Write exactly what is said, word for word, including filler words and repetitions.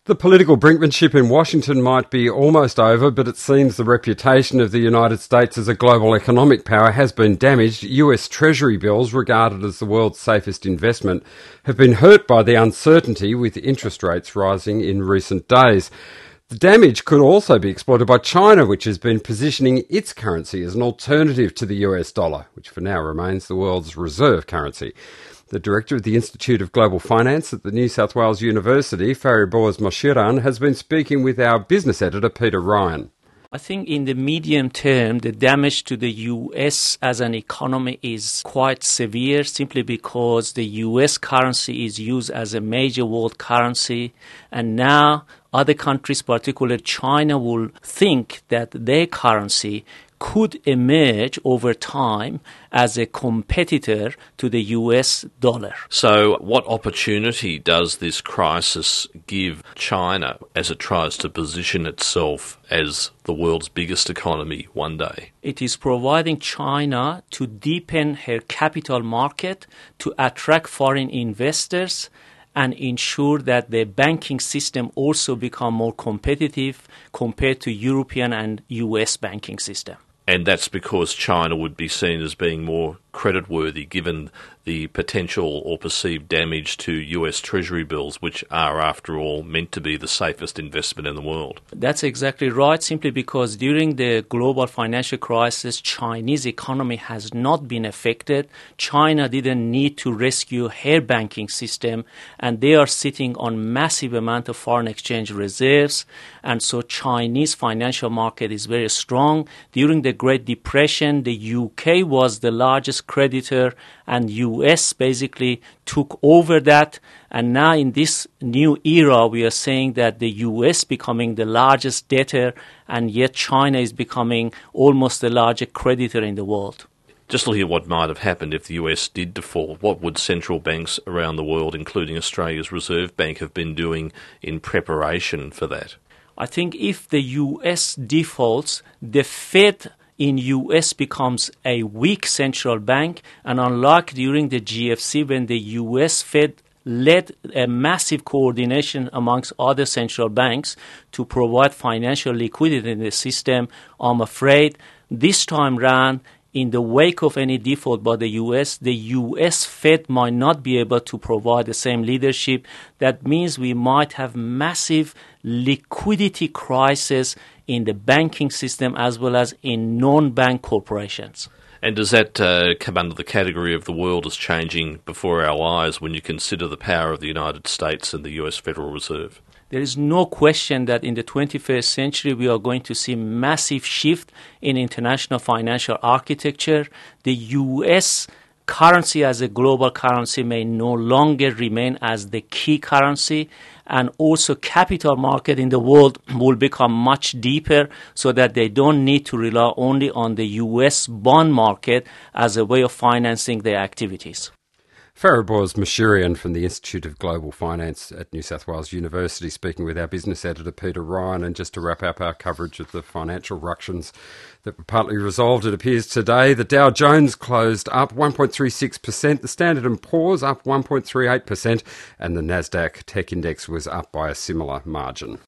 The political brinkmanship in Washington might be almost over, but it seems the reputation of the United States as a global economic power has been damaged. U S Treasury bills, regarded as the world's safest investment, have been hurt by the uncertainty with interest rates rising in recent days. The damage could also be exploited by China, which has been positioning its currency as an alternative to the U S dollar, which for now remains the world's reserve currency. The director of the Institute of Global Finance at the New South Wales University, Fariborz Moshiran, has been speaking with our business editor, Peter Ryan. I think in the medium term, the damage to the U S as an economy is quite severe simply because the U S currency is used as a major world currency. And now other countries, particularly China, will think that their currency could emerge over time as a competitor to the U S dollar. So what opportunity does this crisis give China as it tries to position itself as the world's biggest economy one day? It is providing China to deepen her capital market, to attract foreign investors, and ensure that the banking system also become more competitive compared to European and U S banking system. And that's because China would be seen as being more creditworthy given the potential or perceived damage to U S Treasury bills, which are, after all, meant to be the safest investment in the world. That's exactly right, simply because during the global financial crisis, Chinese economy has not been affected. China didn't need to rescue her banking system, and they are sitting on massive amount of foreign exchange reserves, and so Chinese financial market is very strong. During the Great Depression, the U K was the largest creditor, and U S basically took over that. And now in this new era, we are saying that the U S becoming the largest debtor, and yet China is becoming almost the largest creditor in the world. Just looking at what might have happened if the U S did default, what would central banks around the world, including Australia's Reserve Bank, have been doing in preparation for that? I think if the U S defaults, the Fed in U S becomes a weak central bank, and unlike during the G F C when the U S Fed led a massive coordination amongst other central banks to provide financial liquidity in the system, I'm afraid this time round, in the wake of any default by the U S, the U S Fed might not be able to provide the same leadership. That means we might have massive liquidity crisis in the banking system as well as in non-bank corporations. And does that uh, come under the category of the world is changing before our eyes when you consider the power of the United States and the U S Federal Reserve? There is no question that in the twenty-first century we are going to see massive shift in international financial architecture. The U S currency as a global currency may no longer remain as the key currency, and also capital market in the world will become much deeper so that they don't need to rely only on the U S bond market as a way of financing their activities. Fariborz Moshiran from the Institute of Global Finance at New South Wales University speaking with our business editor Peter Ryan. And just to wrap up our coverage of the financial ructions that were partly resolved, it appears today the Dow Jones closed up one point three six percent, the Standard and Poor's up one point three eight percent, and the Nasdaq Tech Index was up by a similar margin.